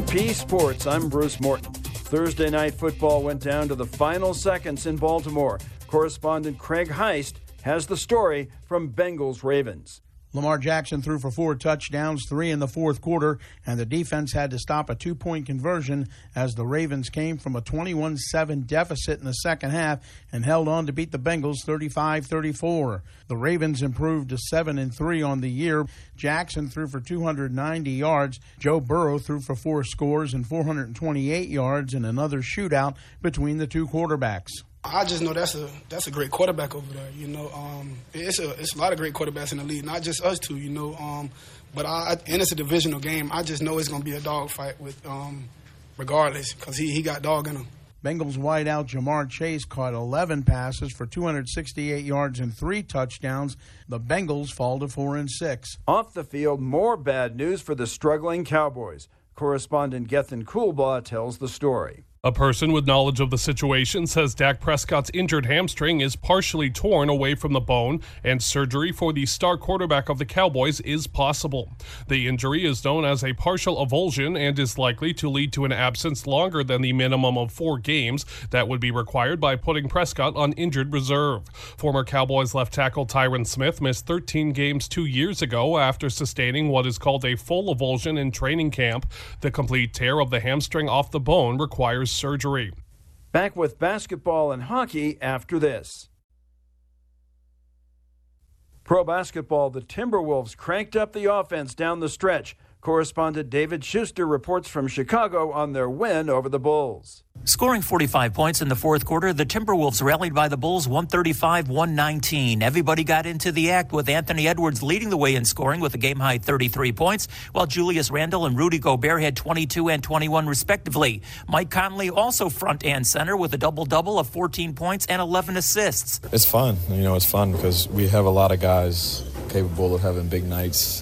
AP Sports, I'm Bruce Morton. Thursday night football went down to the final seconds in Baltimore. Correspondent Craig Heist has the story from Bengals-Ravens. Lamar Jackson threw for 4 touchdowns, 3 in the fourth quarter, and the defense had to stop a 2-point conversion as the Ravens came from a 21-7 deficit in the second half and held on to beat the Bengals 35-34. The Ravens improved to 7-3 on the year. Jackson threw for 290 yards. Joe Burrow threw for 4 scores and 428 yards in another shootout between the two quarterbacks. I just know that's a great quarterback over there. It's a lot of great quarterbacks in the league, not just us two. But it's a divisional game. I just know it's going to be a dogfight with regardless, because he got dog in him. Bengals wideout Jamar Chase caught 11 passes for 268 yards and 3 touchdowns. The Bengals fall to 4-6. Off the field, more bad news for the struggling Cowboys. Correspondent Gethin Coolbaugh tells the story. A person with knowledge of the situation says Dak Prescott's injured hamstring is partially torn away from the bone, and surgery for the star quarterback of the Cowboys is possible. The injury is known as a partial avulsion and is likely to lead to an absence longer than the minimum of 4 games that would be required by putting Prescott on injured reserve. Former Cowboys left tackle Tyron Smith missed 13 games 2 years ago after sustaining what is called a full avulsion in training camp. The complete tear of the hamstring off the bone requires surgery. Back with basketball and hockey after this. Pro basketball, the Timberwolves cranked up the offense down the stretch. Correspondent David Schuster reports from Chicago on their win over the Bulls. Scoring 45 points in the fourth quarter, the Timberwolves rallied by the Bulls 135-119. Everybody got into the act, with Anthony Edwards leading the way in scoring with a game-high 33 points, while Julius Randle and Rudy Gobert had 22 and 21 respectively. Mike Conley also front and center with a double-double of 14 points and 11 assists. It's fun. It's fun because we have a lot of guys capable of having big nights.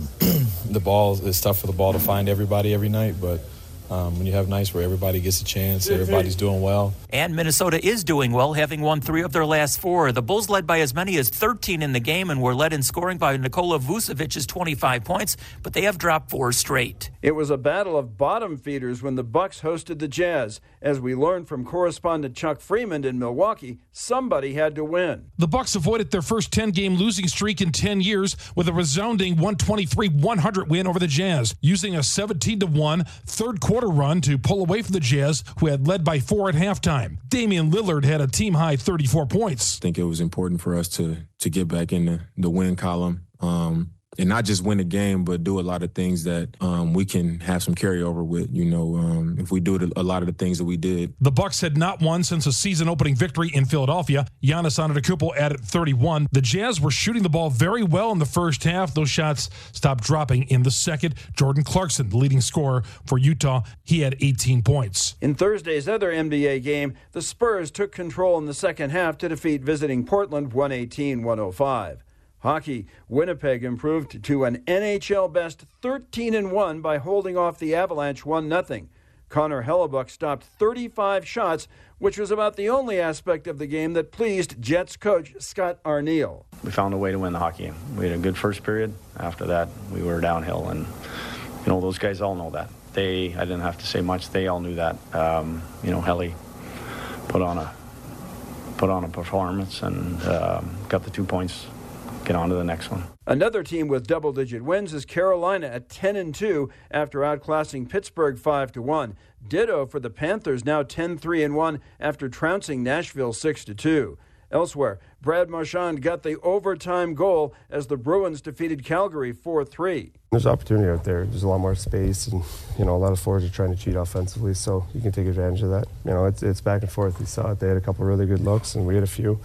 It's tough for the ball to find everybody every night, but when you have nights where everybody gets a chance, everybody's doing well. And Minnesota is doing well, having won 3 of their last 4. The Bulls led by as many as 13 in the game and were led in scoring by Nikola Vucevic's 25 points, but they have dropped 4 straight. It was a battle of bottom feeders when the Bucks hosted the Jazz. As we learned from correspondent Chuck Freeman in Milwaukee, somebody had to win. The Bucks avoided their first 10-game losing streak in 10 years with a resounding 123-100 win over the Jazz, using a 17-1 third quarter run to pull away from the Jazz, who had led by 4 at halftime. Damian Lillard had a team-high 34 points. I think it was important for us to get back in the win column. And not just win a game, but do a lot of things that we can have some carryover with, if we do a lot of the things that we did. The Bucks had not won since a season-opening victory in Philadelphia. Giannis Antetokounmpo added 31. The Jazz were shooting the ball very well in the first half. Those shots stopped dropping in the second. Jordan Clarkson, the leading scorer for Utah, he had 18 points. In Thursday's other NBA game, the Spurs took control in the second half to defeat visiting Portland 118-105. Hockey, Winnipeg improved to an NHL best 13-1 by holding off the Avalanche 1-0. Connor Hellebuck stopped 35 shots, which was about the only aspect of the game that pleased Jets coach Scott Arniel. We found a way to win the hockey game. We had a good first period. After that, we were downhill, and those guys all know that. I didn't have to say much. They all knew that. Helly put on a performance and got the 2 points. Get on to the next one. Another team with double-digit wins is Carolina at 10-2 after outclassing Pittsburgh 5-1. Ditto for the Panthers, now 10-3-1 after trouncing Nashville 6-2. Elsewhere, Brad Marchand got the overtime goal as the Bruins defeated Calgary 4-3. There's opportunity out there. There's a lot more space, and a lot of forwards are trying to cheat offensively, so you can take advantage of that. It's back and forth. We saw it. They had a couple really good looks, and we had a few.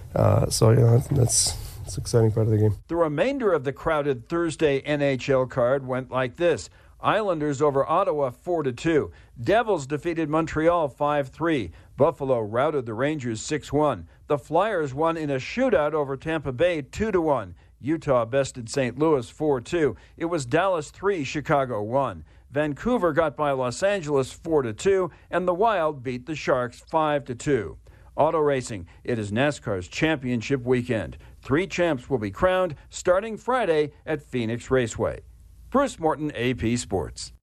It's an exciting part of the game. The remainder of the crowded Thursday NHL card went like this. Islanders over Ottawa 4-2. Devils defeated Montreal 5-3. Buffalo routed the Rangers 6-1. The Flyers won in a shootout over Tampa Bay 2-1. Utah bested St. Louis 4-2. It was Dallas 3, Chicago 1. Vancouver got by Los Angeles 4-2, and the Wild beat the Sharks 5-2. Auto racing, it is NASCAR's championship weekend. 3 champs will be crowned starting Friday at Phoenix Raceway. Bruce Morton, AP Sports.